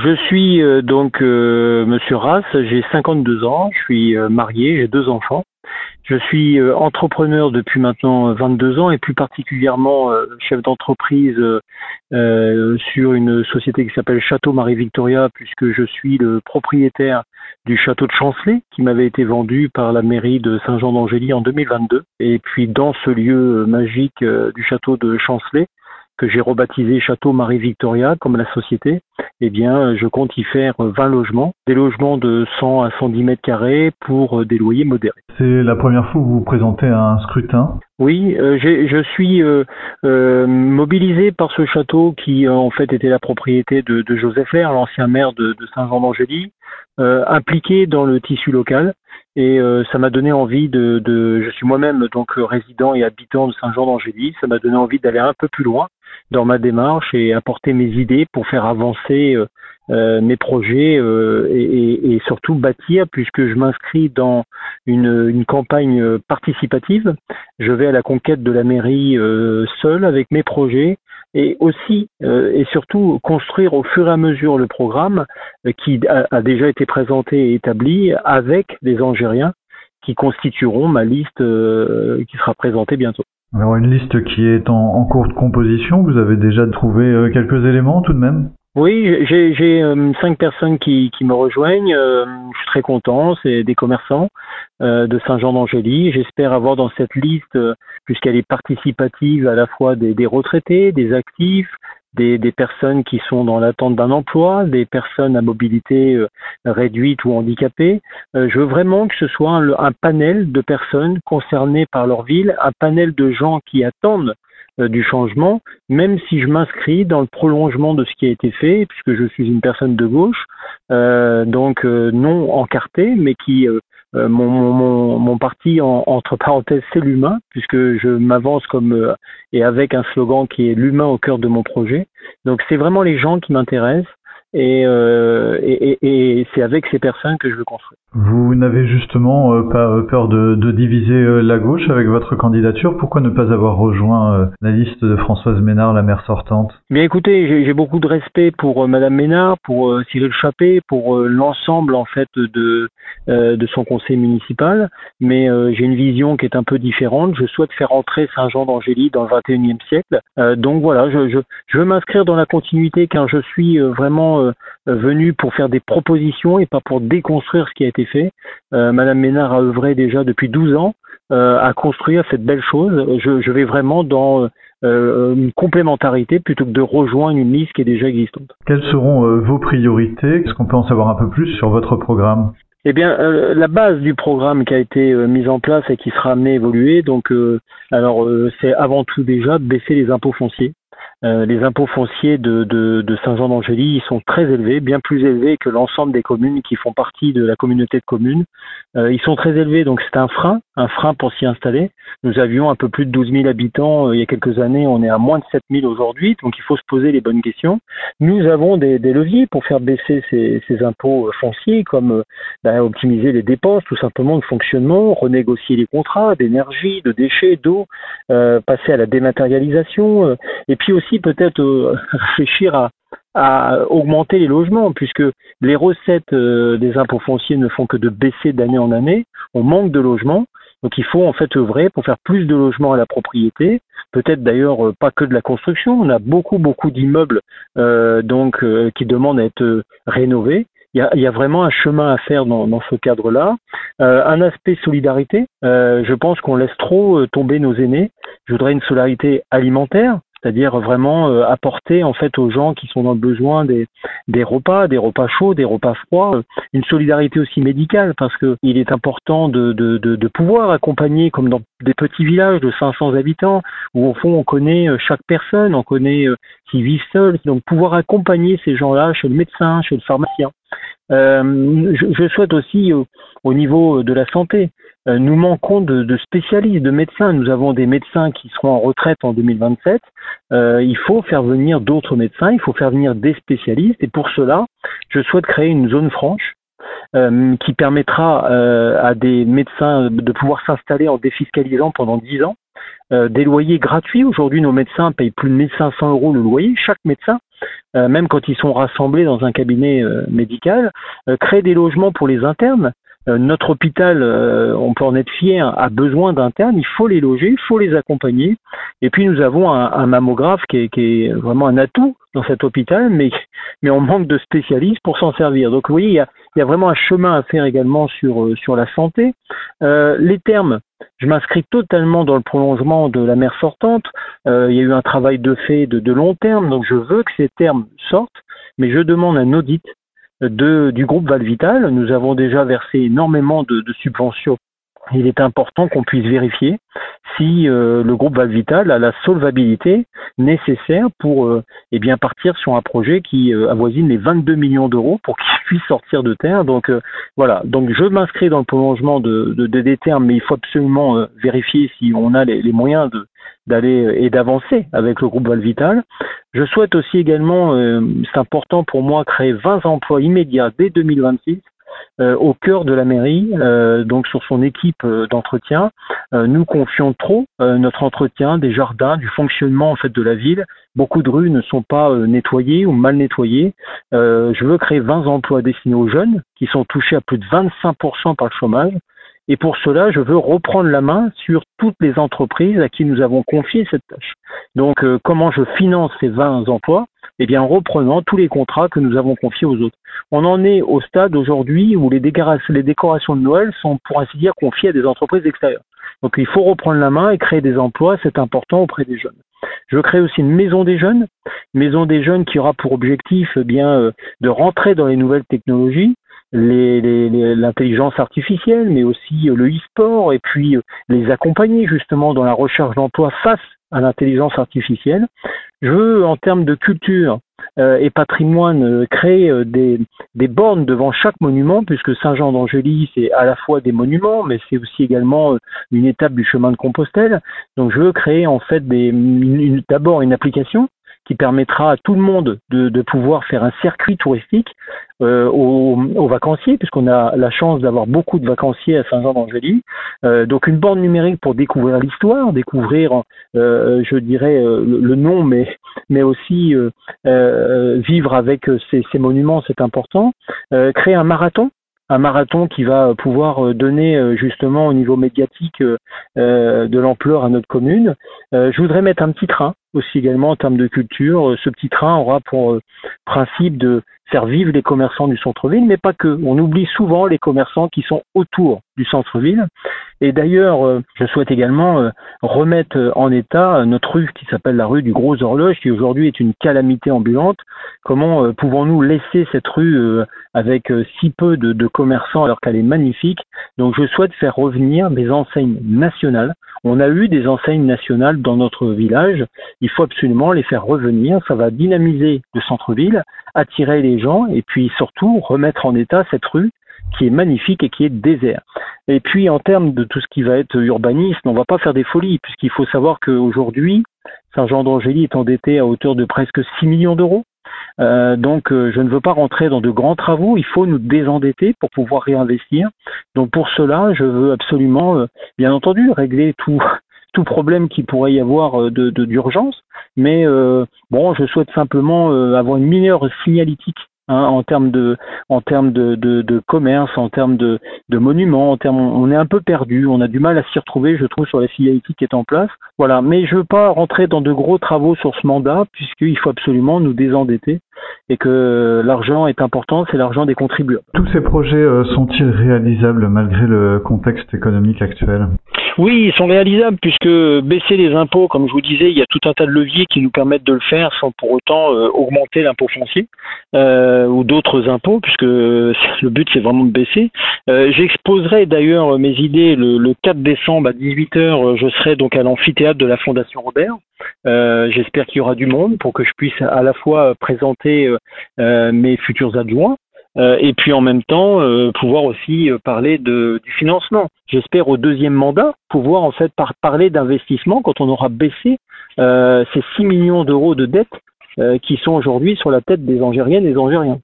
Je suis Monsieur Rass, j'ai 52 ans, je suis marié, j'ai 2 enfants. Je suis entrepreneur depuis maintenant 22 ans et plus particulièrement chef d'entreprise sur une société qui s'appelle Château Marie-Victoria, puisque je suis le propriétaire du château de Chancelet qui m'avait été vendu par la mairie de Saint-Jean-d'Angély en 2022. Et puis dans ce lieu magique du château de Chancelet, que j'ai rebaptisé Château Marie-Victoria comme la société, eh bien, je compte y faire 20 logements, des logements de 100 à 110 mètres carrés pour des loyers modérés. C'est la première fois que vous vous présentez à un scrutin? Oui, je suis mobilisé par ce château qui en fait était la propriété de Joseph Lair, l'ancien maire de Saint-Jean-d'Angély, impliqué dans le tissu local. Et ça m'a donné envie je suis moi-même donc résident et habitant de Saint-Jean-d'Angély, ça m'a donné envie d'aller un peu plus loin dans ma démarche et apporter mes idées pour faire avancer mes projets et surtout bâtir, puisque je m'inscris dans une campagne participative. Je vais à la conquête de la mairie seul avec mes projets et aussi et surtout construire au fur et à mesure le programme qui a déjà été présenté et établi avec les Angériens qui constitueront ma liste qui sera présentée bientôt. Alors une liste qui est en cours de composition, vous avez déjà trouvé quelques éléments tout de même? Oui, j'ai 5 personnes qui me rejoignent. Je suis très content, c'est des commerçants de Saint-Jean-d'Angély. J'espère avoir dans cette liste, puisqu'elle est participative, à la fois des retraités, des actifs, des personnes qui sont dans l'attente d'un emploi, des personnes à mobilité réduite ou handicapées. Je veux vraiment que ce soit un panel de personnes concernées par leur ville, un panel de gens qui attendent du changement, même si je m'inscris dans le prolongement de ce qui a été fait, puisque je suis une personne de gauche, non encartée, mais qui mon parti entre parenthèses c'est l'humain, puisque je m'avance comme et avec un slogan qui est l'humain au cœur de mon projet. Donc c'est vraiment les gens qui m'intéressent et c'est avec ces personnes que je veux construire. Vous n'avez justement pas peur de diviser la gauche avec votre candidature? Pourquoi ne pas avoir rejoint la liste de Françoise Ménard, la maire sortante? Bien écoutez, j'ai beaucoup de respect pour Madame Ménard, pour Cyril Chappé, pour l'ensemble en fait de son conseil municipal, mais j'ai une vision qui est un peu différente. Je souhaite faire entrer Saint-Jean-d'Angély dans le 21e siècle. Donc voilà, je veux m'inscrire dans la continuité car je suis vraiment venu pour faire des propositions et pas pour déconstruire ce qui a été fait. Madame Ménard a œuvré déjà depuis 12 ans à construire cette belle chose. Je vais vraiment dans une complémentarité plutôt que de rejoindre une liste qui est déjà existante. Quelles seront vos priorités? Est-ce qu'on peut en savoir un peu plus sur votre programme? Eh bien, la base du programme qui a été mise en place et qui sera amené à évoluer, c'est avant tout déjà de baisser les impôts fonciers. Les impôts fonciers de Saint-Jean-d'Angély, ils sont très élevés, bien plus élevés que l'ensemble des communes qui font partie de la communauté de communes. Ils sont très élevés, donc c'est un frein pour s'y installer. Nous avions un peu plus de 12 000 habitants il y a quelques années, on est à moins de 7 000 aujourd'hui, donc il faut se poser les bonnes questions. Nous avons des leviers pour faire baisser ces impôts fonciers, comme optimiser les dépenses, tout simplement, de fonctionnement, renégocier les contrats d'énergie, de déchets, d'eau, passer à la dématérialisation, et puis aussi peut-être réfléchir à augmenter les logements, puisque les recettes des impôts fonciers ne font que de baisser d'année en année. On manque de logements, donc il faut en fait œuvrer pour faire plus de logements à la propriété, peut-être d'ailleurs pas que de la construction. On a beaucoup d'immeubles qui demandent à être rénovés. Il y a vraiment un chemin à faire dans ce cadre-là. Un aspect solidarité, je pense qu'on laisse trop tomber nos aînés. Je voudrais une solidarité alimentaire, c'est-à-dire vraiment apporter en fait aux gens qui sont dans le besoin des repas chauds, des repas froids, une solidarité aussi médicale, parce que il est important de pouvoir accompagner, comme dans des petits villages de 500 habitants, où au fond on connaît chaque personne, on connaît qui vivent seuls, donc pouvoir accompagner ces gens-là chez le médecin, chez le pharmacien. Je souhaite aussi au niveau de la santé, nous manquons de spécialistes, de médecins. Nous avons des médecins qui seront en retraite en 2027. Il faut faire venir d'autres médecins, il faut faire venir des spécialistes, et pour cela, je souhaite créer une zone franche qui permettra à des médecins de pouvoir s'installer en défiscalisant pendant 10 ans. Des loyers gratuits. Aujourd'hui, nos médecins payent plus de 1 500 € le loyer, chaque médecin. même quand ils sont rassemblés dans un cabinet médical, créer des logements pour les internes. Notre hôpital, on peut en être fier, a besoin d'internes, il faut les loger, il faut les accompagner. Et puis nous avons un mammographe qui est vraiment un atout dans cet hôpital, mais on manque de spécialistes pour s'en servir. Donc vous voyez, il y a vraiment un chemin à faire également sur la santé. Les termes, je m'inscris totalement dans le prolongement de la maire sortante. Il y a eu un travail de fait de long terme, donc je veux que ces termes sortent, mais je demande un audit du groupe Valvital. Nous avons déjà versé énormément de subventions. Il est important qu'on puisse vérifier si le groupe Valvital a la solvabilité nécessaire pour partir sur un projet qui avoisine les 22 millions d'euros pour qu'il puisse sortir de terre. Donc voilà, donc je m'inscris dans le prolongement des termes, mais il faut absolument vérifier si on a les moyens d'aller et d'avancer avec le groupe Valvital. Je souhaite aussi également, c'est important pour moi, créer 20 emplois immédiats dès 2026 au cœur de la mairie, donc sur son équipe d'entretien. Nous confions trop notre entretien des jardins, du fonctionnement en fait de la ville. Beaucoup de rues ne sont pas nettoyées ou mal nettoyées. Je veux créer 20 emplois destinés aux jeunes qui sont touchés à plus de 25% par le chômage. Et pour cela, je veux reprendre la main sur toutes les entreprises à qui nous avons confié cette tâche. Donc, comment je finance ces 20 emplois? Eh bien, en reprenant tous les contrats que nous avons confiés aux autres. On en est au stade aujourd'hui où les décorations de Noël sont, pour ainsi dire, confiées à des entreprises extérieures. Donc, il faut reprendre la main et créer des emplois, c'est important auprès des jeunes. Je veux créer aussi une maison des jeunes qui aura pour objectif de rentrer dans les nouvelles technologies, l'intelligence artificielle, mais aussi le e-sport, et puis les accompagner justement dans la recherche d'emploi face à l'intelligence artificielle. Je veux, en termes de culture et patrimoine, créer des bornes devant chaque monument, puisque Saint-Jean d'Angély, c'est à la fois des monuments, mais c'est aussi également une étape du chemin de Compostelle. Donc je veux créer en fait d'abord une application qui permettra à tout le monde de pouvoir faire un circuit touristique aux vacanciers, puisqu'on a la chance d'avoir beaucoup de vacanciers à Saint-Jean d'Angély. Donc une borne numérique pour découvrir l'histoire, découvrir, je dirais, le nom, mais aussi vivre avec ces monuments, c'est important. Créer un marathon qui va pouvoir donner justement au niveau médiatique de l'ampleur à notre commune. Je voudrais mettre un petit train aussi également en termes de culture. Ce petit train aura pour principe de faire vivre les commerçants du centre-ville, mais pas que. On oublie souvent les commerçants qui sont autour du centre-ville. Et d'ailleurs, je souhaite également remettre en état notre rue qui s'appelle la rue du Gros Horloge, qui aujourd'hui est une calamité ambulante. Comment pouvons-nous laisser cette rue avec si peu de commerçants alors qu'elle est magnifique? Donc je souhaite faire revenir des enseignes nationales. On a eu des enseignes nationales dans notre village. Il faut absolument les faire revenir. Ça va dynamiser le centre-ville, attirer les gens et puis surtout remettre en état cette rue qui est magnifique et qui est désert. Et puis en termes de tout ce qui va être urbanisme, on ne va pas faire des folies, puisqu'il faut savoir qu'aujourd'hui, Saint-Jean d'Angély est endetté à hauteur de presque 6 millions d'euros. Donc je ne veux pas rentrer dans de grands travaux, il faut nous désendetter pour pouvoir réinvestir. Donc pour cela, je veux absolument, bien entendu, régler tout problème qui pourrait y avoir d'urgence, mais je souhaite simplement avoir une meilleure signalétique en termes de commerce, en termes de monuments, on est un peu perdu, on a du mal à s'y retrouver, je trouve, sur la signalétique qui est en place. Voilà, mais je veux pas rentrer dans de gros travaux sur ce mandat, puisqu'il faut absolument nous désendetter et que l'argent est important, c'est l'argent des contribuables. Tous ces projets sont-ils réalisables malgré le contexte économique actuel? Oui, ils sont réalisables puisque baisser les impôts, comme je vous disais, il y a tout un tas de leviers qui nous permettent de le faire sans pour autant augmenter l'impôt foncier ou d'autres impôts, puisque le but c'est vraiment de baisser. J'exposerai d'ailleurs mes idées le 4 décembre à 18h, je serai donc à l'amphithéâtre de la Fondation Robert. J'espère qu'il y aura du monde pour que je puisse à la fois présenter mes futurs adjoints et puis en même temps pouvoir aussi parler du financement. J'espère au deuxième mandat pouvoir en fait parler d'investissement quand on aura baissé ces 6 millions d'euros de dettes qui sont aujourd'hui sur la tête des Angériennes et des Angériens.